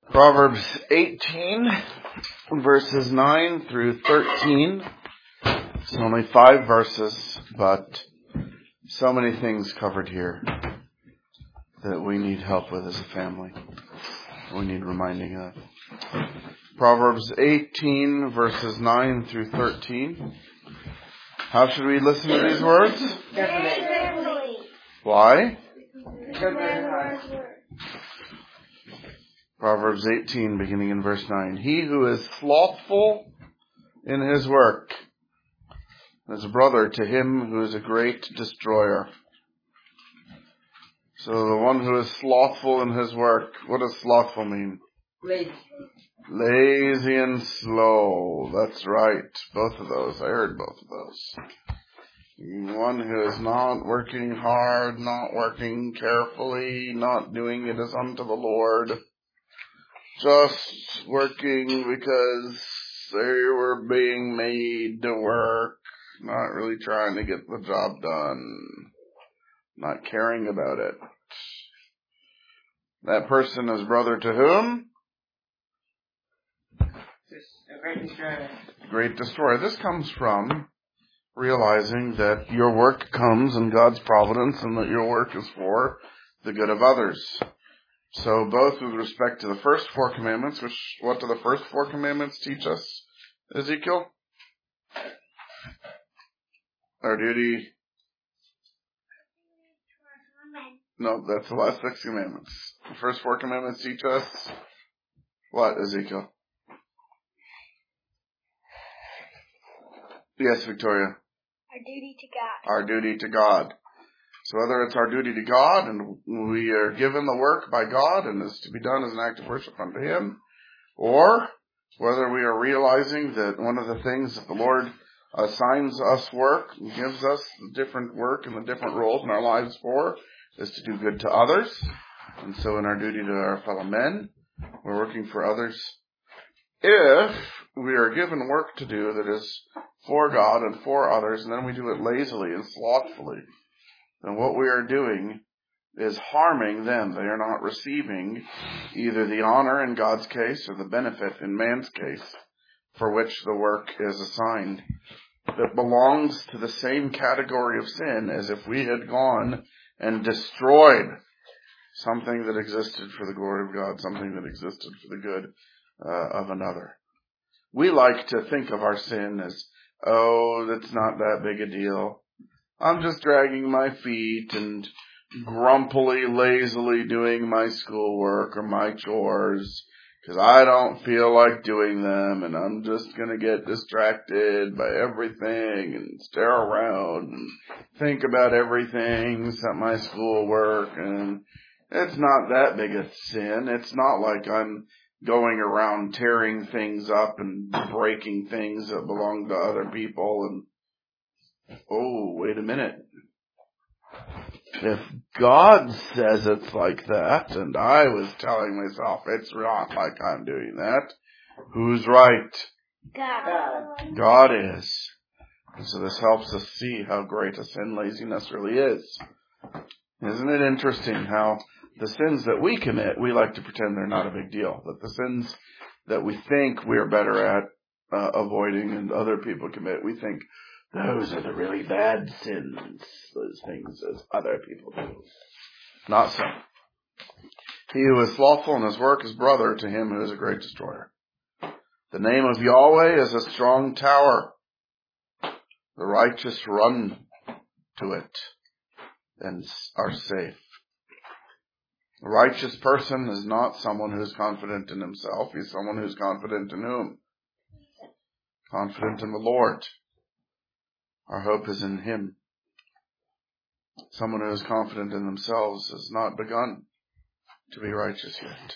Proverbs 18, verses 9 through 13. It's only 5 verses, but so many things covered here that we need help with as a family. We need reminding of. Proverbs 18, verses 9 through 13. How should we listen to these words? Carefully. Why? Carefully. Proverbs 18, beginning in verse 9. He who is slothful in his work is a brother to him who is a great destroyer. So the one who is slothful in his work, what does slothful mean? Lazy and slow. That's right. Both of those. I heard both of those. One who is not working hard, not working carefully, not doing it as unto the Lord. Just working because they were being made to work, not really trying to get the job done, not caring about it. That person is brother to whom? A great destroyer. Great destroyer. This comes from realizing that your work comes in God's providence and that your work is for the good of others. So both with respect to the first 4 commandments, what do the first 4 commandments teach us, Ezekiel? Our duty. No, that's the last 6 commandments. The first 4 commandments teach us what, Ezekiel? Yes, Victoria. Our duty to God. Our duty to God. So whether it's our duty to God and we are given the work by God and is to be done as an act of worship unto Him, or whether we are realizing that one of the things that the Lord assigns us work and gives us the different work and the different roles in our lives for is to do good to others. And so in our duty to our fellow men, we're working for others. If we are given work to do that is for God and for others, and then we do it lazily and slothfully, then what we are doing is harming them. They are not receiving either the honor in God's case or the benefit in man's case for which the work is assigned. That belongs to the same category of sin as if we had gone and destroyed something that existed for the glory of God, something that existed for the good of another. We like to think of our sin as, oh, that's not that big a deal. I'm just dragging my feet and grumpily, lazily doing my schoolwork or my chores because I don't feel like doing them, and I'm just going to get distracted by everything and stare around and think about everything except my schoolwork, and it's not that big a sin. It's not like I'm going around tearing things up and breaking things that belong to other people and oh, wait a minute. If God says it's like that, and I was telling myself it's not like I'm doing that, who's right? God. God is. And so this helps us see how great a sin laziness really is. Isn't it interesting how the sins that we commit, we like to pretend they're not a big deal. That the sins that we think we're better at avoiding and other people commit, we think, those are the really bad sins, those things that other people do. Not so. He who is slothful in his work is brother to him who is a great destroyer. The name of Yahweh is a strong tower. The righteous run to it and are safe. A righteous person is not someone who is confident in himself. He's someone who is confident in whom? Confident in the Lord. Our hope is in Him. Someone who is confident in themselves has not begun to be righteous yet.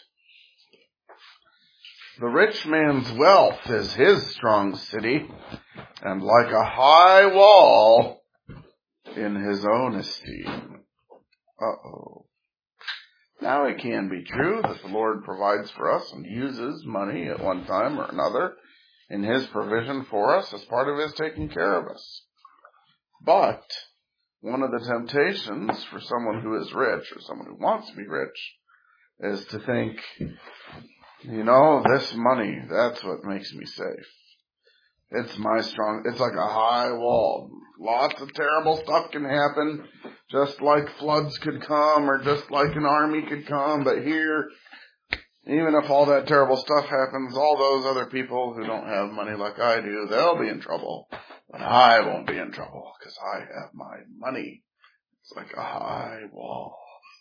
The rich man's wealth is his strong city, and like a high wall in his own esteem. Uh-oh. Now it can be true that the Lord provides for us and uses money at one time or another in His provision for us as part of His taking care of us. But one of the temptations for someone who is rich or someone who wants to be rich is to think, You know, this money, that's what makes me safe. It's like a high wall. Lots of terrible stuff can happen, just like floods could come or just like an army could come. But here, even if all that terrible stuff happens, all those other people who don't have money like I do, they'll be in trouble. But I won't be in trouble because I have my money. It's like a high wall.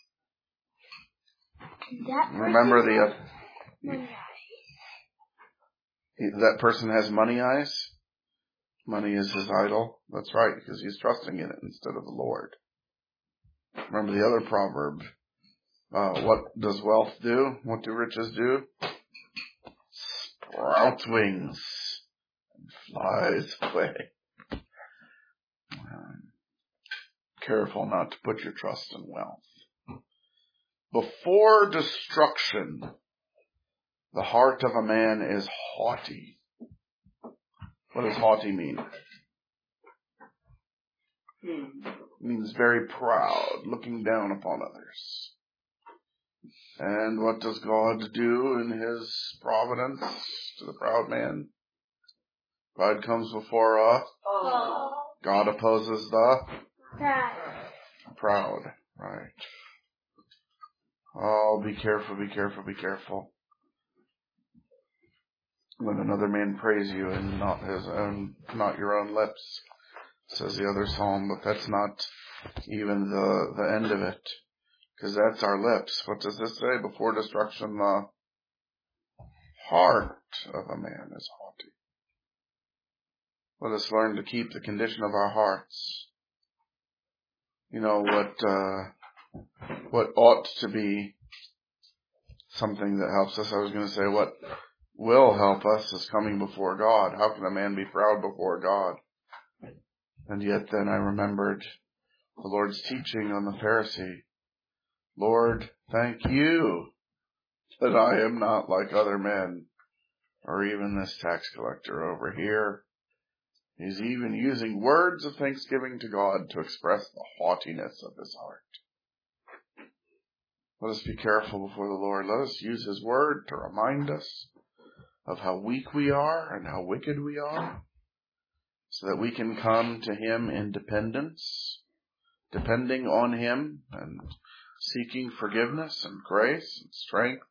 Remember that person has money eyes? Money is his idol. That's right, because he's trusting in it instead of the Lord. Remember the other proverb. What does wealth do? What do riches do? Sprouts wings and flies away. Careful not to put your trust in wealth. Before destruction, the heart of a man is haughty. What does haughty mean? It means very proud, looking down upon others. And what does God do in His providence to the proud man? Pride comes before God opposes the proud. Right. Oh, be careful, be careful, be careful. Let another man praise you and not your own lips, says the other psalm, but that's not even the end of it, because that's our lips. What does this say? Before destruction, the heart of a man is haughty. Let us learn to keep the condition of our hearts. You know, what ought to be something that helps us. I was going to say what will help us is coming before God. How can a man be proud before God? And yet then I remembered the Lord's teaching on the Pharisee. Lord, thank you that I am not like other men, or even this tax collector over here. He's even using words of thanksgiving to God to express the haughtiness of his heart. Let us be careful before the Lord. Let us use His word to remind us of how weak we are and how wicked we are, so that we can come to Him in dependence, depending on Him and seeking forgiveness and grace and strength.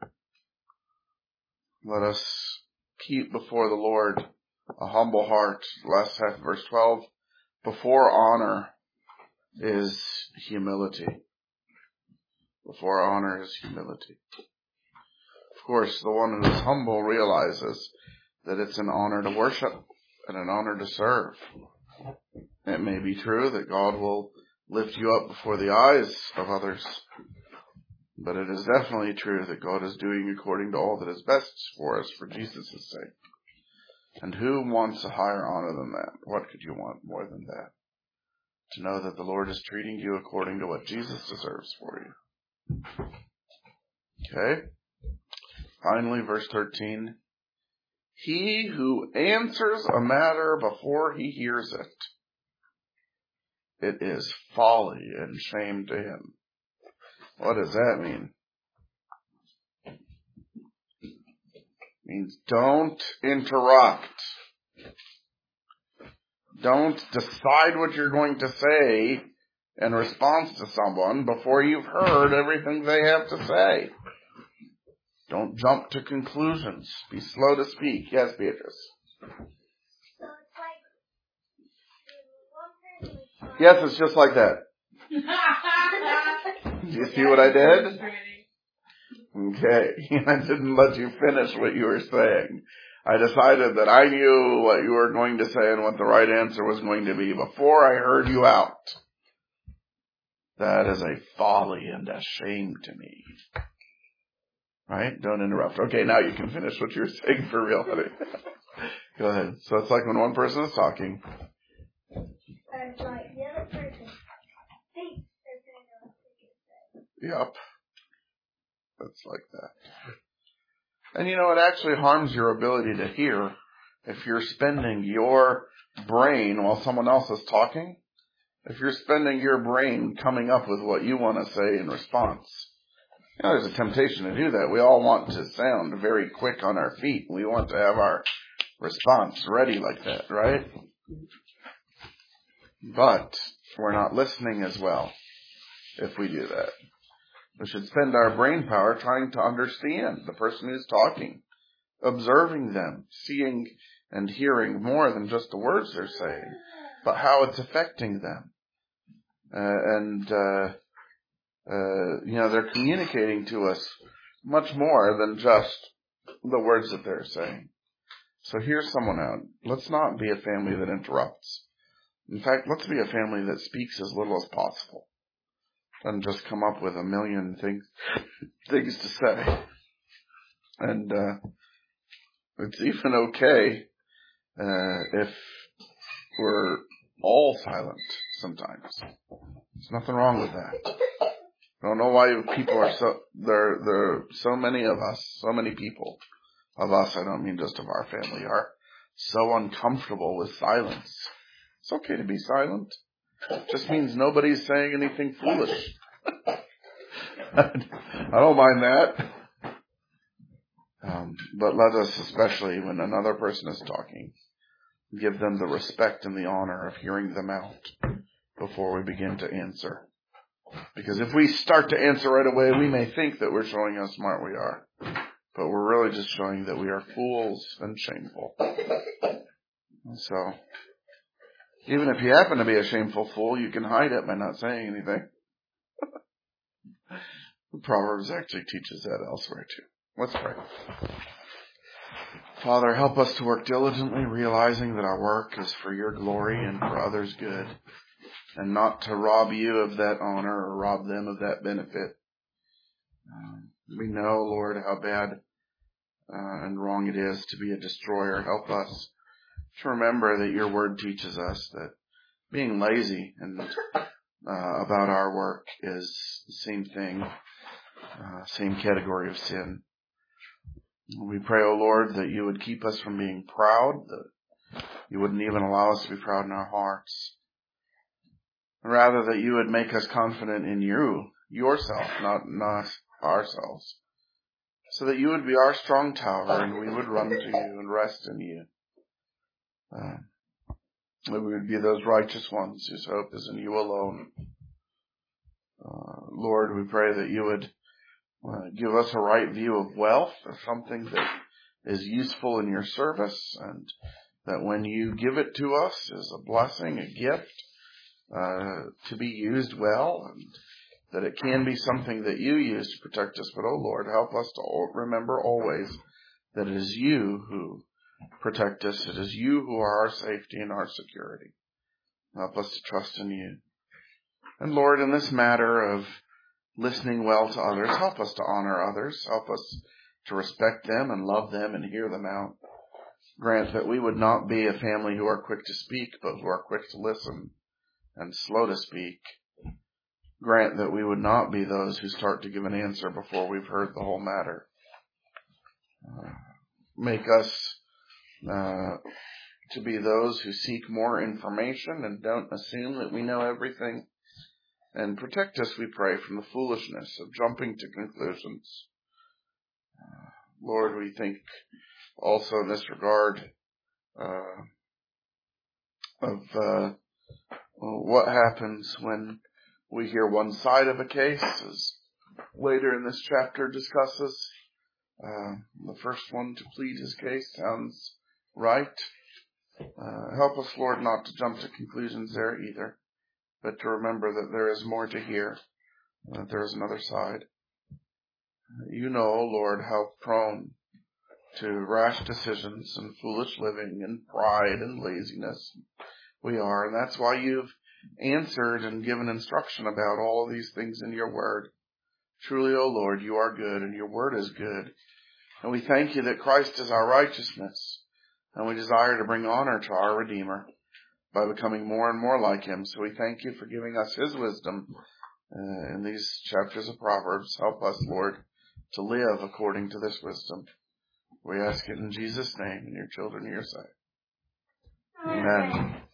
Let us keep before the Lord a humble heart. Last half of verse 12. Before honor is humility. Before honor is humility. Of course, the one who is humble realizes that it's an honor to worship and an honor to serve. It may be true that God will lift you up before the eyes of others, but it is definitely true that God is doing according to all that is best for us for Jesus' sake. And who wants a higher honor than that? What could you want more than that? To know that the Lord is treating you according to what Jesus deserves for you. Okay. Finally, verse 13. He who answers a matter before he hears it, it is folly and shame to him. What does that mean? It means don't interrupt. Don't decide what you're going to say in response to someone before you've heard everything they have to say. Don't jump to conclusions. Be slow to speak. Yes, Beatrice. Yes, it's just like that. Do you see what I did? Okay. I didn't let you finish what you were saying. I decided that I knew what you were going to say and what the right answer was going to be before I heard you out. That is a folly and a shame to me. Right? Don't interrupt. Okay, now you can finish what you were saying for real, honey. Go ahead. So it's like when one person is talking. And like the other person thinks they're saying what they say. Yep. That's like that. And you know, it actually harms your ability to hear if you're spending your brain while someone else is talking. If you're spending your brain coming up with what you want to say in response, There's a temptation to do that. We all want to sound very quick on our feet. We want to have our response ready like that, right? But we're not listening as well if we do that. We should spend our brain power trying to understand the person who's talking, observing them, seeing and hearing more than just the words they're saying, but how it's affecting them. They're communicating to us much more than just the words that they're saying. So hear someone out. Let's not be a family that interrupts. In fact, let's be a family that speaks as little as possible and just come up with a million things to say. And it's even okay if we're all silent sometimes. There's nothing wrong with that. I don't know why people are there are so many of us, so many people of us, I don't mean just of our family, are so uncomfortable with silence. It's okay to be silent. It just means nobody's saying anything foolish. I don't mind that. But let us, especially when another person is talking, give them the respect and the honor of hearing them out before we begin to answer. Because if we start to answer right away, we may think that we're showing how smart we are. But we're really just showing that we are fools and shameful. So, even if you happen to be a shameful fool, you can hide it by not saying anything. The Proverbs actually teaches that elsewhere too. Let's pray. Father, help us to work diligently, realizing that our work is for your glory and for others' good, and not to rob you of that honor or rob them of that benefit. We know, Lord, how bad and wrong it is to be a destroyer. Help us to remember that your word teaches us that being lazy and about our work is the same thing, same category of sin. We pray, O Lord, that you would keep us from being proud, that you wouldn't even allow us to be proud in our hearts. Rather, that you would make us confident in you, yourself, not ourselves. So that you would be our strong tower and we would run to you and rest in you. That we would be those righteous ones whose hope is in you alone. Lord, we pray that you would give us a right view of wealth as something that is useful in your service, and that when you give it to us is a blessing, a gift, to be used well, and that it can be something that you use to protect us. But, oh Lord, help us to remember always that it is you who protect us. It is you who are our safety and our security. Help us to trust in you. And Lord, in this matter of listening well to others, help us to honor others. Help us to respect them and love them and hear them out. Grant that we would not be a family who are quick to speak, but who are quick to listen and slow to speak. Grant that we would not be those who start to give an answer before we've heard the whole matter. Make us to be those who seek more information and don't assume that we know everything. And protect us, we pray, from the foolishness of jumping to conclusions. Lord, we think also in this regard of what happens when we hear one side of a case, as later in this chapter discusses. The first one to plead his case sounds right. Help us, Lord, not to jump to conclusions there either, but to remember that there is more to hear, that there is another side. You know, Lord, how prone to rash decisions and foolish living and pride and laziness we are, and that's why you've answered and given instruction about all of these things in your word. Truly, O Lord, you are good and your word is good. And we thank you that Christ is our righteousness, and we desire to bring honor to our Redeemer by becoming more and more like him. So we thank you for giving us his wisdom in these chapters of Proverbs. Help us, Lord, to live according to this wisdom. We ask it in Jesus' name, and your children hear say. Amen.